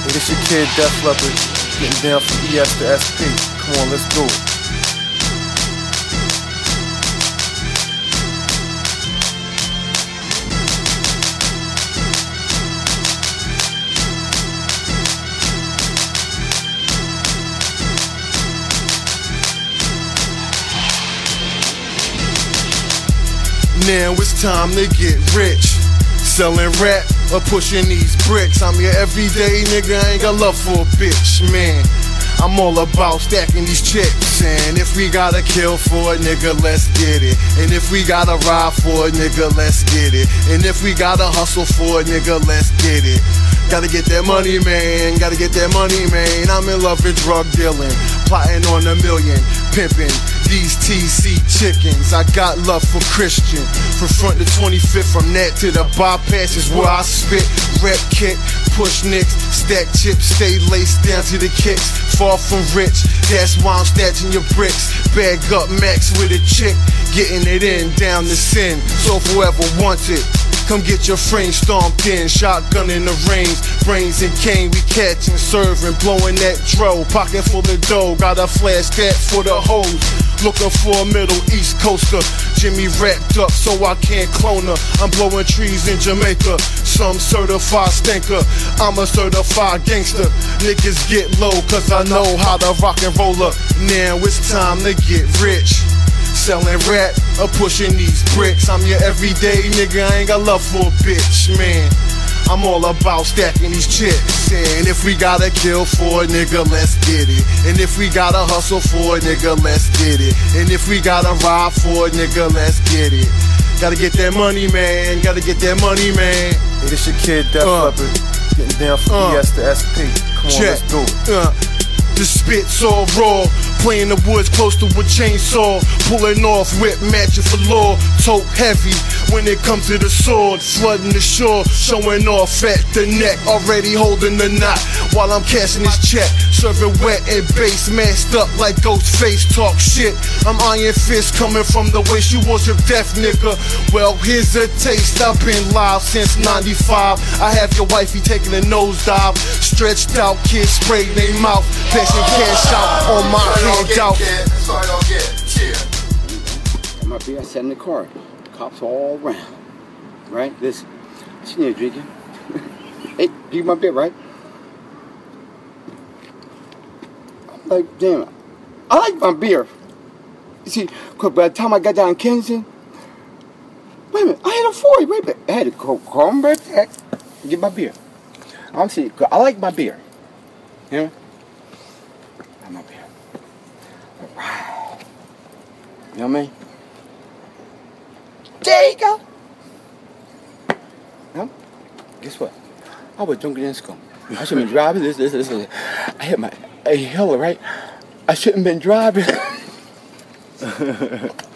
It's your kid, Def Leppard, getting down from ES to SP. Come on, let's do it. Now it's time to get rich. Selling rap or pushing these bricks. I'm your everyday nigga, I ain't got love for a bitch, man. I'm all about stacking these chips. And if we gotta kill for a nigga, let's get it. And if we gotta ride for a nigga, let's get it. And if we gotta hustle for a nigga, let's get it. Gotta get that money, man, gotta get that money, man. I'm in love with drug dealing, plotting on $1 million, pimping these TC chickens. I got love for Christian, from front to 25th, from that to the bypass is where I spit. Rep kick, push nicks, stack chips, stay laced down to the kicks. Far from rich, that's why I'm stashing your bricks. Bag up max with a chick, getting it in down the sin. So if whoever wants it, come get your frame stomped in, shotgun in the range, brains and cane we catching, serving, blowing that dro, pocket full of dough, got a flash that for the hoes, looking for a Middle East coaster, Jimmy wrapped up so I can't clone her, I'm blowing trees in Jamaica, some certified stinker, I'm a certified gangster, niggas get low cause I know how to rock and roll up, now it's time to get rich. Selling rap or pushing these bricks. I'm your everyday nigga, I ain't got love for a bitch, man. I'm all about stacking these chips. And if we gotta kill for a nigga, let's get it. And if we gotta hustle for a nigga, let's get it. And if we gotta ride for a nigga, let's get it. Gotta get that money, man, gotta get that money, man. Hey, this your kid, Def Leppard, getting down from ES to SP. Come on, let's do it. The spit's all raw, playing the woods close to a chainsaw, pulling off whip matching for law, tote heavy when it comes to the sword, flooding the shore, showing off at the neck, already holding the knot while I'm cashing this check, serving wet and bass, masked up like Ghostface, talk shit. I'm Iron Fist coming from the waist, you worship death, nigga. Well, here's a taste. I've been live since '95. I have your wifey taking a nosedive, stretched out, kids sprayed their mouth. Cash out on my handout. That's all I don't get. Cheers. Got my beer, I sat in the car. Cops all around. Right? Listen. What's in here drinking? Hey, drink my beer, right? I'm like, damn, I like my beer. You see, cause by the time I got down in Kensington, wait a minute, I had a 40. Wait a minute. I had to come back and get my beer. I'm saying, I like my beer. You know? I'm up here. Alright. You know what I mean? There you go. Now, guess what? I was drinking in school. I shouldn't be driving. This. I hit my hella, right? I shouldn't have been driving.